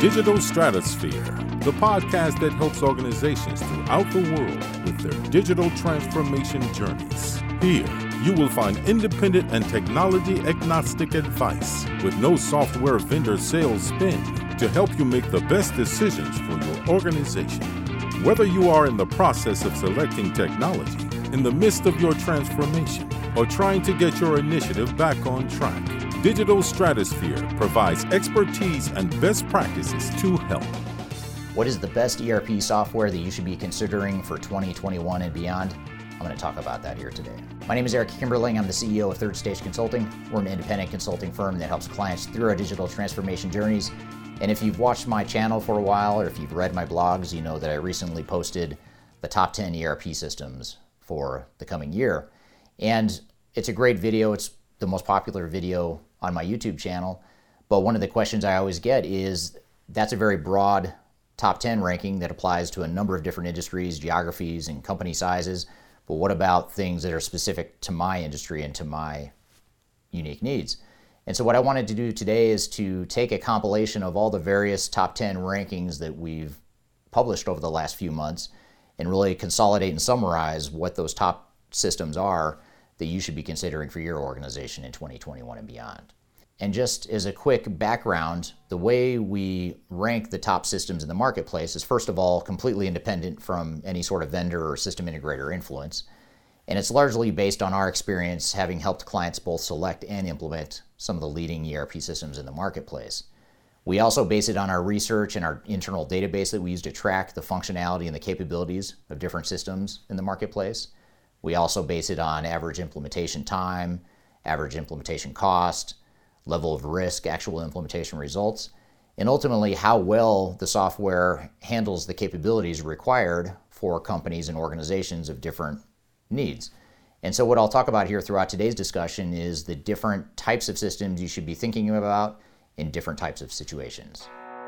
Digital Stratosphere, the podcast that helps organizations throughout the world with their digital transformation journeys. Here, you will find independent and technology-agnostic advice with no software vendor sales spin to help you make the best decisions for your organization. Whether you are in the process of selecting technology, in the midst of your transformation, or trying to get your initiative back on track, Digital Stratosphere provides expertise and best practices to help. What is the best ERP software that you should be considering for 2021 and beyond? I'm going to talk about that here today. My name is Eric Kimberling. I'm the CEO of Third Stage Consulting. We're an independent consulting firm that helps clients through our digital transformation journeys. And if you've watched my channel for a while, or if you've read my blogs, you know that I recently posted the top 10 ERP systems for the coming year. And it's a great video. It's the most popular video on my YouTube channel. But one of the questions I always get is, that's a very broad top 10 ranking that applies to a number of different industries, geographies, and company sizes. But what about things that are specific to my industry and to my unique needs? And so what I wanted to do today is to take a compilation of all the various top 10 rankings that we've published over the last few months and really consolidate and summarize what those top systems are that you should be considering for your organization in 2021 and beyond. And just as a quick background, the way we rank the top systems in the marketplace is, first of all, completely independent from any sort of vendor or system integrator influence. And it's largely based on our experience having helped clients both select and implement some of the leading ERP systems in the marketplace. We also base it on our research and our internal database that we use to track the functionality and the capabilities of different systems in the marketplace. We also base it on average implementation time, average implementation cost, level of risk, actual implementation results, and ultimately how well the software handles the capabilities required for companies and organizations of different needs. And so what I'll talk about here throughout today's discussion is the different types of systems you should be thinking about in different types of situations.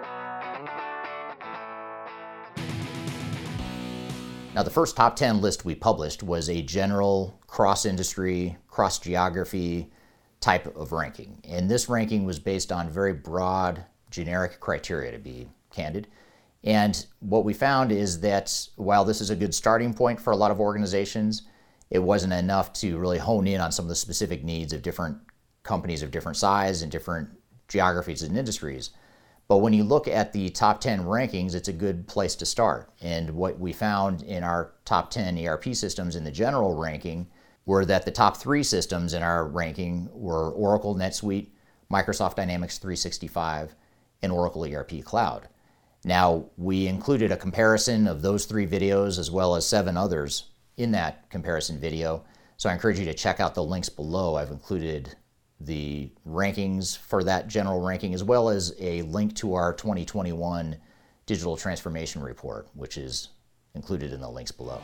Now, the first top 10 list we published was a general cross-industry, cross-geography type of ranking. And this ranking was based on very broad, generic criteria, to be candid. And what we found is that while this is a good starting point for a lot of organizations, it wasn't enough to really hone in on some of the specific needs of different companies of different size and different geographies and industries. But when you look at the top 10 rankings, it's a good place to start. And what we found in our top 10 ERP systems in the general ranking were that the top 3 systems in our ranking were Oracle NetSuite, Microsoft Dynamics 365, and Oracle ERP Cloud. Now, we included a comparison of those 3 videos as well as 7 others in that comparison video. So I encourage you to check out the links below. I've included the rankings for that general ranking, as well as a link to our 2021 digital transformation report, which is included in the links below.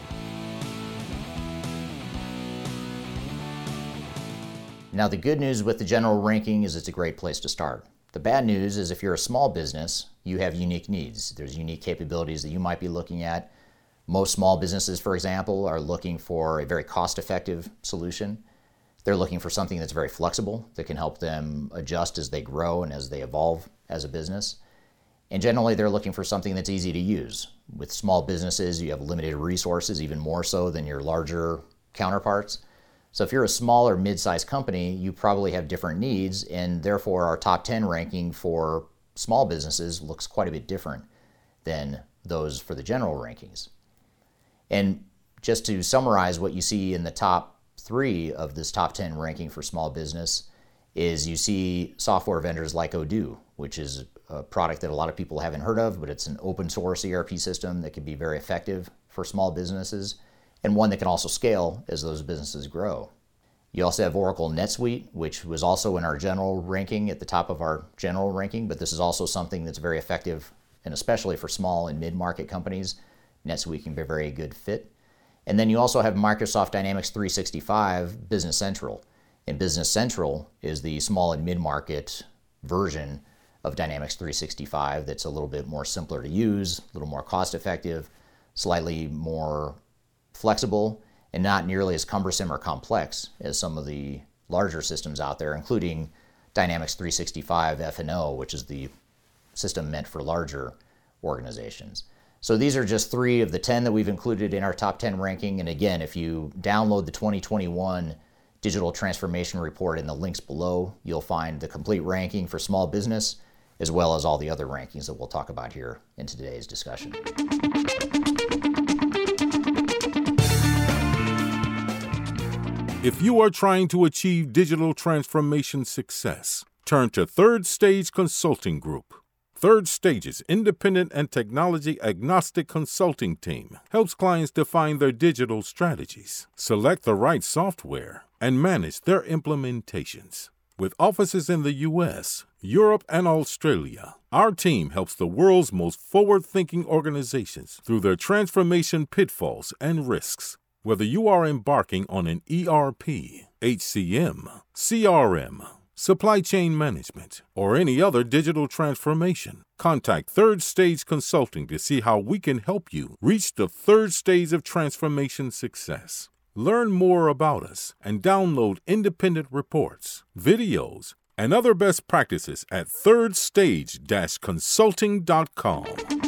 Now, the good news with the general ranking is it's a great place to start. The bad news is if you're a small business, you have unique needs. There's unique capabilities that you might be looking at. Most small businesses, for example, are looking for a very cost-effective solution. They're looking for something that's very flexible, that can help them adjust as they grow and as they evolve as a business. And generally, they're looking for something that's easy to use. With small businesses, you have limited resources, even more so than your larger counterparts. So if you're a small or mid-sized company, you probably have different needs, and therefore our top 10 ranking for small businesses looks quite a bit different than those for the general rankings. And just to summarize what you see in the top 3 of this top 10 ranking for small business is you see software vendors like Odoo, which is a product that a lot of people haven't heard of, but it's an open source ERP system that can be very effective for small businesses and one that can also scale as those businesses grow. You also have Oracle NetSuite, which was also in our general ranking at the top of our general ranking, but this is also something that's very effective, and especially for small and mid-market companies, NetSuite can be a very good fit. And then you also have Microsoft Dynamics 365 Business Central. And Business Central is the small and mid-market version of Dynamics 365 that's a little bit more simpler to use, a little more cost-effective, slightly more flexible, and not nearly as cumbersome or complex as some of the larger systems out there, including Dynamics 365 F&O, which is the system meant for larger organizations. So these are just 3 of the 10 that we've included in our top 10 ranking. And again, if you download the 2021 Digital Transformation Report in the links below, you'll find the complete ranking for small business, as well as all the other rankings that we'll talk about here in today's discussion. If you are trying to achieve digital transformation success, turn to Third Stage Consulting Group. Third Stage's independent and technology-agnostic consulting team helps clients define their digital strategies, select the right software, and manage their implementations. With offices in the U.S., Europe, and Australia, our team helps the world's most forward-thinking organizations through their transformation pitfalls and risks. Whether you are embarking on an ERP, HCM, CRM, supply chain management, or any other digital transformation, contact Third Stage Consulting to see how we can help you reach the third stage of transformation success. Learn more about us and download independent reports, videos, and other best practices at thirdstage-consulting.com.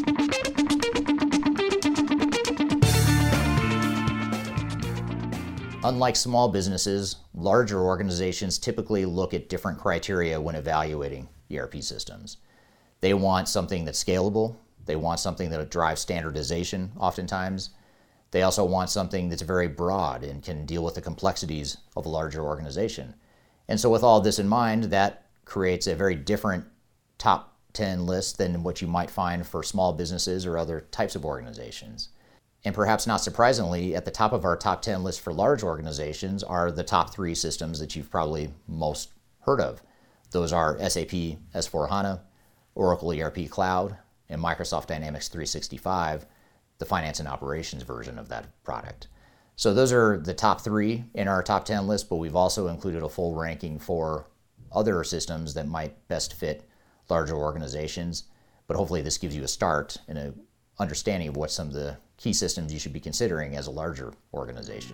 Unlike small businesses, larger organizations typically look at different criteria when evaluating ERP systems. They want something that's scalable. They want something that drives standardization oftentimes. They also want something that's very broad and can deal with the complexities of a larger organization. And so with all this in mind, that creates a very different top 10 list than what you might find for small businesses or other types of organizations. And perhaps not surprisingly, at the top of our top 10 list for large organizations are the top 3 systems that you've probably most heard of. Those are SAP S/4HANA, Oracle ERP Cloud, and Microsoft Dynamics 365, the finance and operations version of that product. So those are the top 3 in our top 10 list, but we've also included a full ranking for other systems that might best fit larger organizations. But hopefully this gives you a start and an understanding of what some of the key systems you should be considering as a larger organization.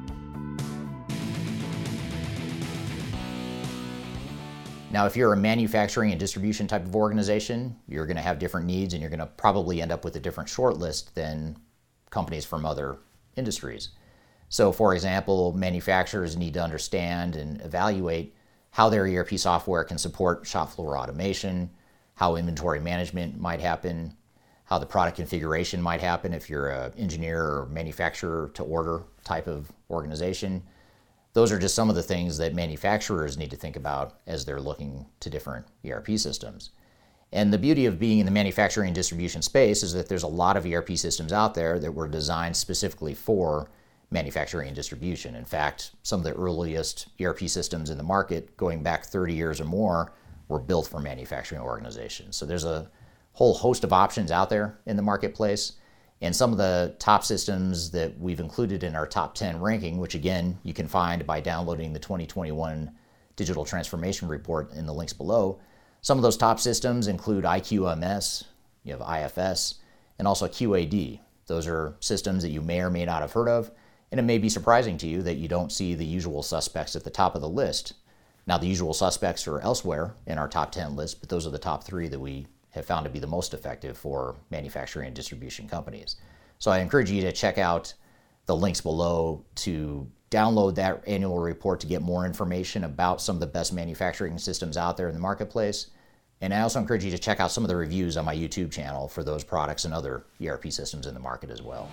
Now, if you're a manufacturing and distribution type of organization, you're going to have different needs and you're going to probably end up with a different short list than companies from other industries. So, for example, manufacturers need to understand and evaluate how their ERP software can support shop floor automation, how inventory management might happen, how the product configuration might happen if you're an engineer or manufacturer to order type of organization. Those are just some of the things that manufacturers need to think about as they're looking to different ERP systems. And the beauty of being in the manufacturing and distribution space is that there's a lot of ERP systems out there that were designed specifically for manufacturing and distribution. In fact, some of the earliest ERP systems in the market, going back 30 years or more, were built for manufacturing organizations. So there's a whole host of options out there in the marketplace. And some of the top systems that we've included in our top 10 ranking, which again, you can find by downloading the 2021 Digital Transformation Report in the links below. Some of those top systems include IQMS, you have IFS, and also QAD. Those are systems that you may or may not have heard of, and it may be surprising to you that you don't see the usual suspects at the top of the list. Now, the usual suspects are elsewhere in our top 10 list, but those are the top 3 that we have found to be the most effective for manufacturing and distribution companies. So I encourage you to check out the links below to download that annual report to get more information about some of the best manufacturing systems out there in the marketplace. And I also encourage you to check out some of the reviews on my YouTube channel for those products and other ERP systems in the market as well.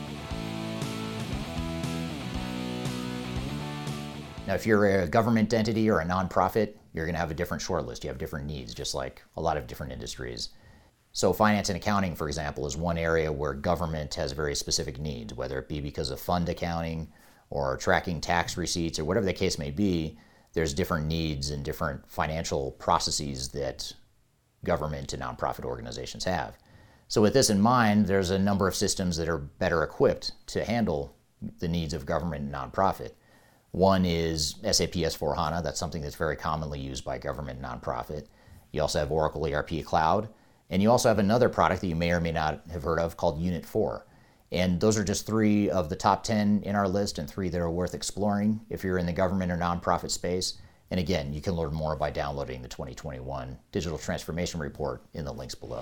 Now, if you're a government entity or a nonprofit, you're going to have a different shortlist. You have different needs, just like a lot of different industries. So finance and accounting, for example, is one area where government has very specific needs, whether it be because of fund accounting or tracking tax receipts or whatever the case may be. There's different needs and different financial processes that government and nonprofit organizations have. So with this in mind, there's a number of systems that are better equipped to handle the needs of government and nonprofit. One is SAP S/4HANA. That's something that's very commonly used by government and nonprofit. You also have Oracle ERP Cloud. And you also have another product that you may or may not have heard of called Unit 4. And those are just 3 of the top 10 in our list and 3 that are worth exploring if you're in the government or nonprofit space. And again, you can learn more by downloading the 2021 Digital Transformation Report in the links below.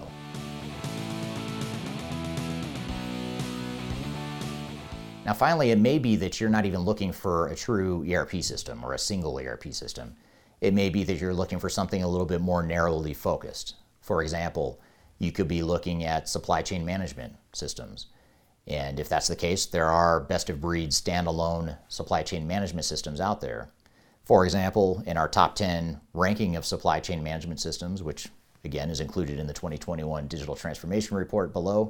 Now finally, it may be that you're not even looking for a true ERP system or a single ERP system. It may be that you're looking for something a little bit more narrowly focused. For example, you could be looking at supply chain management systems. And if that's the case, there are best-of-breed standalone supply chain management systems out there. For example, in our top 10 ranking of supply chain management systems, which again is included in the 2021 Digital Transformation Report below,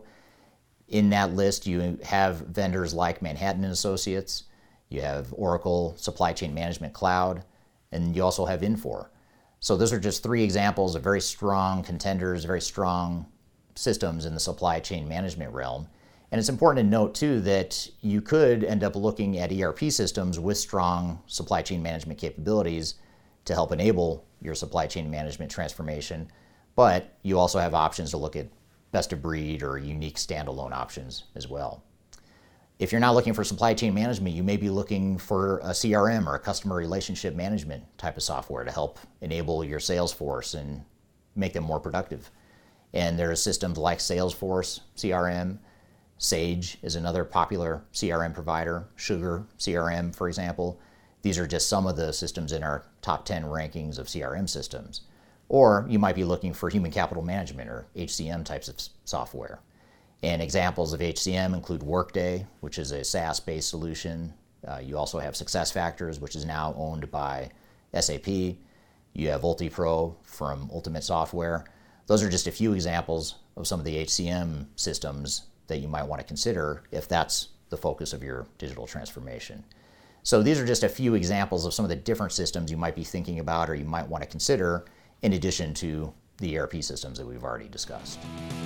in that list you have vendors like Manhattan & Associates, you have Oracle Supply Chain Management Cloud, and you also have Infor. So those are just 3 examples of very strong contenders, very strong systems in the supply chain management realm. And it's important to note too that you could end up looking at ERP systems with strong supply chain management capabilities to help enable your supply chain management transformation, but you also have options to look at best of breed or unique standalone options as well. If you're not looking for supply chain management, you may be looking for a CRM or a customer relationship management type of software to help enable your sales force and make them more productive. And there are systems like Salesforce CRM. Sage is another popular CRM provider, Sugar CRM, for example. These are just some of the systems in our top 10 rankings of CRM systems. Or you might be looking for human capital management or HCM types of software. And examples of HCM include Workday, which is a SaaS-based solution. You also have SuccessFactors, which is now owned by SAP. You have UltiPro from Ultimate Software. Those are just a few examples of some of the HCM systems that you might want to consider if that's the focus of your digital transformation. So these are just a few examples of some of the different systems you might be thinking about or you might want to consider in addition to the ERP systems that we've already discussed.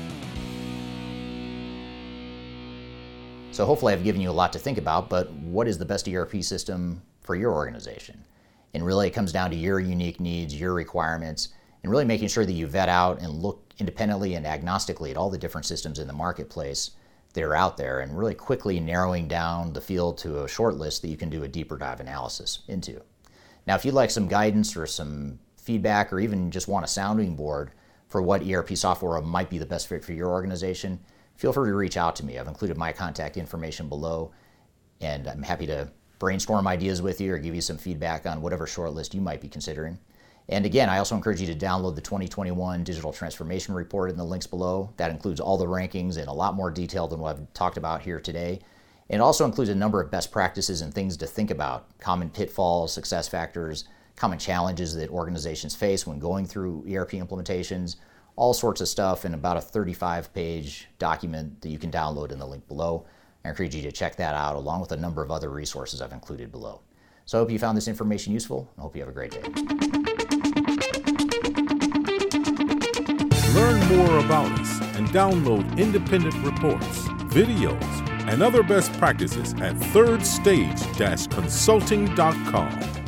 So hopefully I've given you a lot to think about, but what is the best ERP system for your organization? And really it comes down to your unique needs, your requirements, and really making sure that you vet out and look independently and agnostically at all the different systems in the marketplace that are out there and really quickly narrowing down the field to a short list that you can do a deeper dive analysis into. Now, if you'd like some guidance or some feedback or even just want a sounding board for what ERP software might be the best fit for your organization, feel free to reach out to me. I've included my contact information below, and I'm happy to brainstorm ideas with you or give you some feedback on whatever short list you might be considering. And again, I also encourage you to download the 2021 Digital Transformation Report in the links below. That includes all the rankings in a lot more detail than what I've talked about here today. And it also includes a number of best practices and things to think about, common pitfalls, success factors, common challenges that organizations face when going through ERP implementations, all sorts of stuff in about a 35-page document that you can download in the link below. I encourage you to check that out along with a number of other resources I've included below. So I hope you found this information useful. I hope you have a great day. Learn more about us and download independent reports, videos, and other best practices at thirdstage-consulting.com.